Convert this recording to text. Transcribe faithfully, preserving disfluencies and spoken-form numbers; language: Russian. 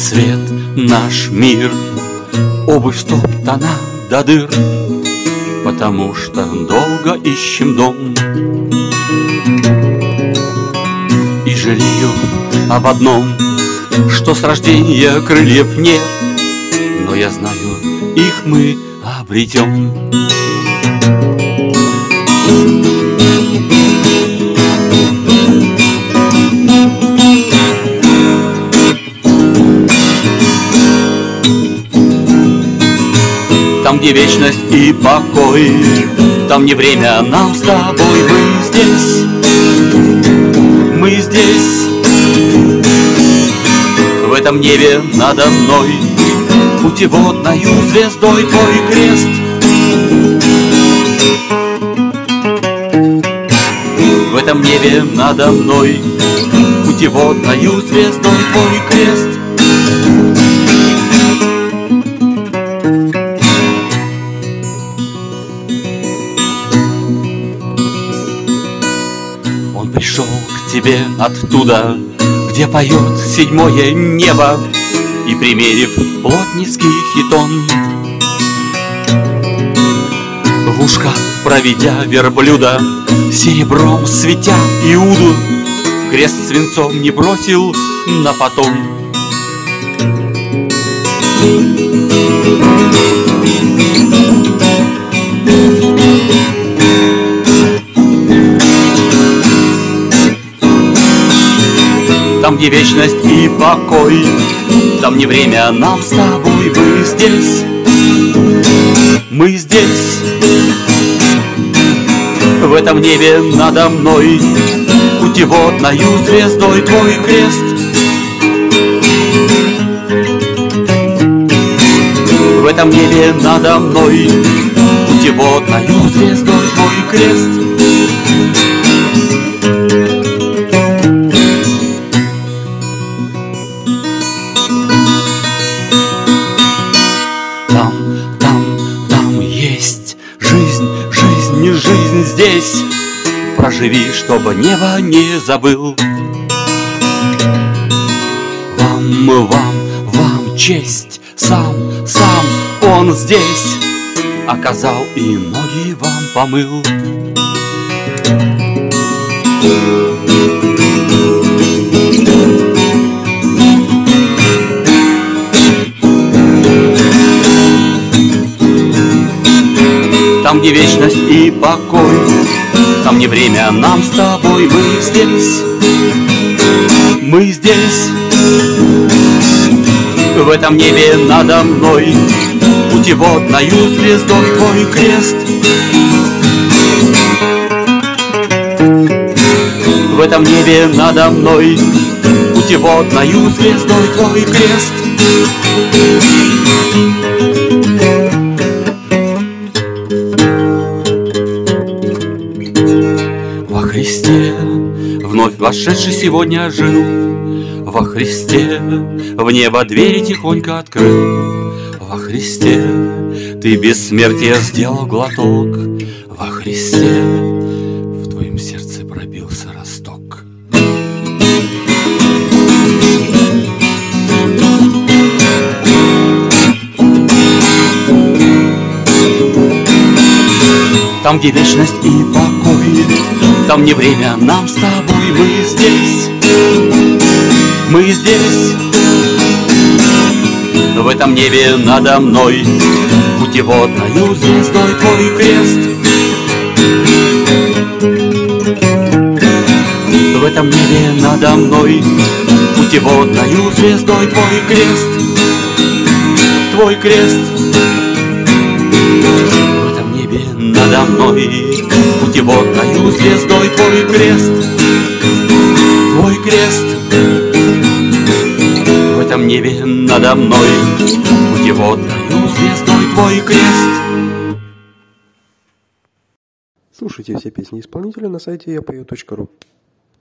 свет наш мир, обувь стоптана до дыр, потому что долго ищем дом. И жалею об одном, что с рождения крыльев нет, но я знаю, их мы обретем. Там, где вечность и покой, там не время нам с тобой. Мы здесь, мы здесь, в этом небе надо мной, путеводною звездой твой крест. В этом небе надо мной, путеводною звездой твой крест. Он пришел к тебе оттуда, где поет седьмое небо, и, примерив плотницкий хитон, в ушко проведя верблюда, серебром светя Иуду, крест свинцом не бросил на потом. Там, где вечность и покой, там не время нам с тобой. Мы здесь, мы здесь, в этом небе надо мной, путеводною звездой твой крест. В этом небе надо мной, путеводною звездой твой крест. Там, там, там есть жизнь, жизнь, жизнь здесь. Проживи, чтобы небо не забыл. Вам, вам, вам честь, сам, сам он здесь оказал и ноги вам помыл. Там, где вечность и покой, там не время нам с тобой. Мы здесь, мы здесь, в этом небе надо мной, путеводною звездой твой крест. В этом небе надо мной, путеводною звездой твой крест. Во Христе вновь вошедший сегодня жил, во Христе в небо двери тихонько открыл. Во Христе ты бессмертие сделал глоток, во Христе в твоем сердце пробился росток. Там, где вечность и покой, там не время нам с тобой. Мы здесь, мы здесь, в этом небе надо мной, путеводною звездой твой крест. В этом небе надо мной, путеводною звездой твой крест. Твой крест. В этом небе надо мной, путеводною звездой твой крест. Твой крест. В этом небе надо мной, путеводною звездой твой крест. Слушайте все песни исполнителя на сайте я пою точка ру.